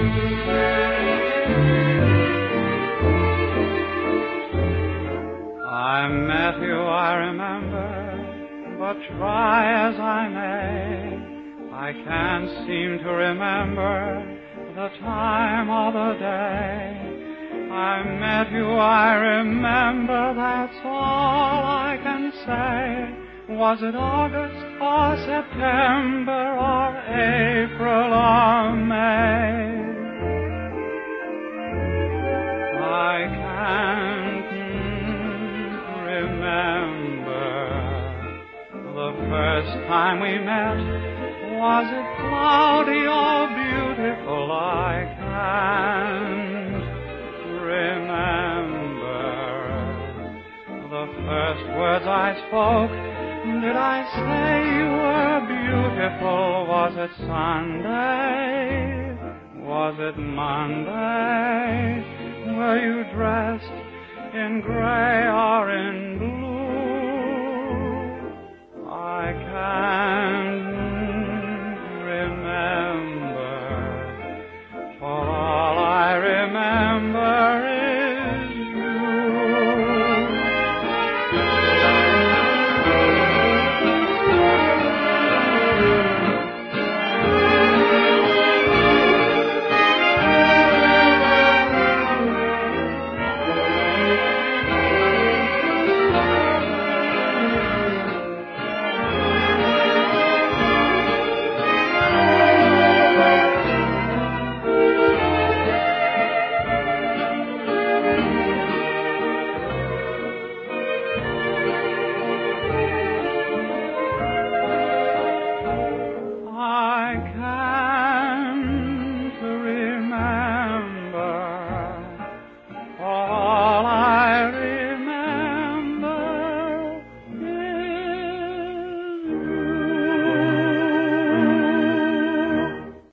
I met you, I remember, but try as I may, I can't seem to remember the time or the day. I met you, I remember, that's all I can say. Was it August or September or April or May? I can't remember the first time we met. Was it cloudy or beautiful? I can't remember the first words I spoke. Did I say you were beautiful? Was it Sunday? Was it Monday? Were you dressed in gray or in blue?